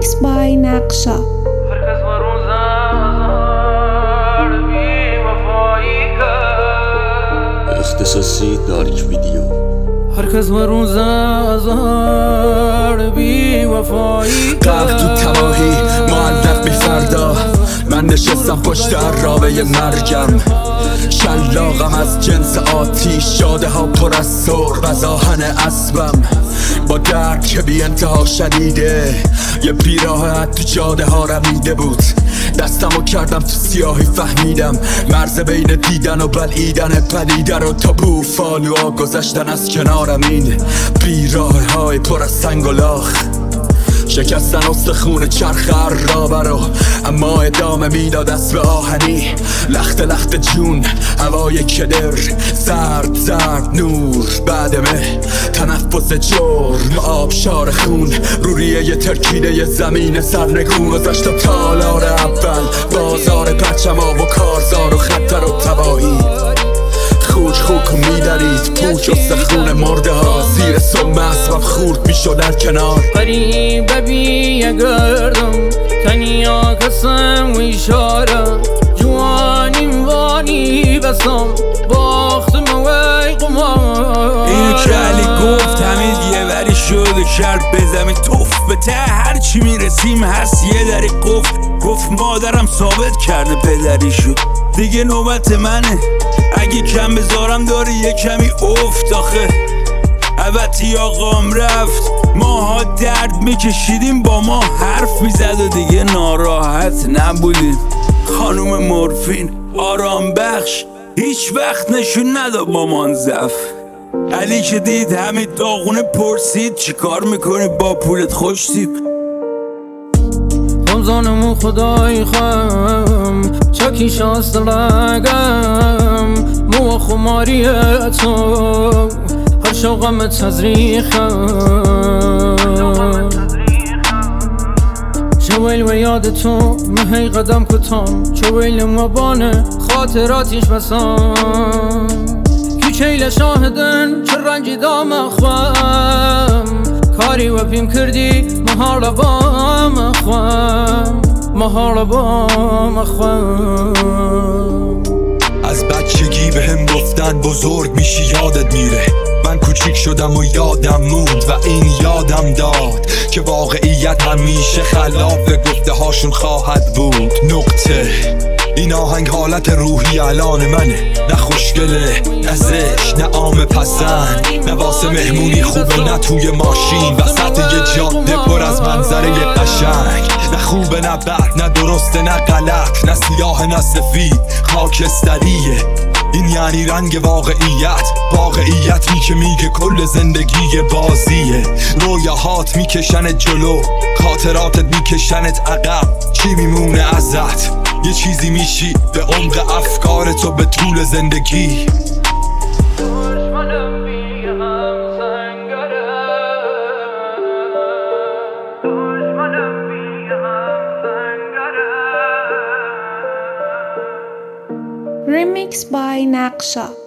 Remix by Naqsha. اختصاصی دارک ویدیو. هر کس و روز ازار بی وفایی قلب تو تباهی معلق بی فردا. من نشستم پشت عرابه مرگم، شلاقم از جنس آتیش، جاده ها پر از سرب از آهن اسبم، با درد که بی انتها شدیده. یه بیراحت تو جاده ها رمیده بود، دستمو کردم تو سیاهی، فهمیدم مرز بین دیدن و بلعیدن پدیده رو تا بوفالوها گذشتن از کنارم. این بیراه های پر از سنگ و لاخ شکستن استخون چرخ عرابه رو، اما ادامه میداد اسب آهنی. لخت لخت جون، هوای کدر، زرد زرد نور بعدمه، تنفس جرم، آبشار خون، روریه ی ترکیده ی زمین سرنگون. گذشتم تالار اول، بازار پرچما و کارزار و خطر و تباهی. خوک خوک و میدرید پوک و سخون مرده ها، زیر سم اسبم خورد میشد در کنار. قریب بی گردم تنیا کسم و اشاره، جوانیم وانی بسم باختم وی قمار. اینو که علی گفت همین یه وری شده کرد به زمین توف، به ته هرچی میرسیم هست یه دری گفت مادرم ثابت کرده پدری شد، دیگه نوبت منه. اگه کم بذارم داره یه کمی افت آخه. البته آقام رفت، ماها درد میکشیدیم، با ما حرف میزد و دیگه ناراحت نبودیم. خانوم مورفین آرام بخش هیچ وقت نشون نداد مامان زف. علی که دید همین داغونه پرسید چی کار میکنی با پولت خوشتیب. خمزانمو خدای خم چاکی شاست لگم، مو خماری تو هر شوقم تزریخم. شویل و یاد تو مهی قدم کتام، شویل مبانه خاطراتیش بسام. کیچیل شاهدن چه رنجی دام اخوام، کاری و پیم کردی مهارا بام اخوام، مهارا بام اخوام. از بچگی به هم گفتن بزرگ میشی یادت میره، من کوچیک شدم و یادم موند و این یادم داد که واقعیت همیشه خلاف گفته هاشون خواهد بود. نقطه این آهنگ حالت روحی الان منه، نه خوشگله نه زشت نه عام پسند، نه واسه مهمونی خوبه نه توی ماشین وسط یه جاده پر از منظره قشنگ. نه خوبه نه بد نه درسته نه غلط، نه سیاه نه سفید، خاکستریه. این یعنی رنگ واقعیتی که میگه کل زندگی بازیه. رویاهات میکشنت جلو، خاطراتت میکشنت عقب، چی میمونه ازت؟ یه چیزی میشی به عمق افکارتو به طول زندگی. Remix by Naqsha.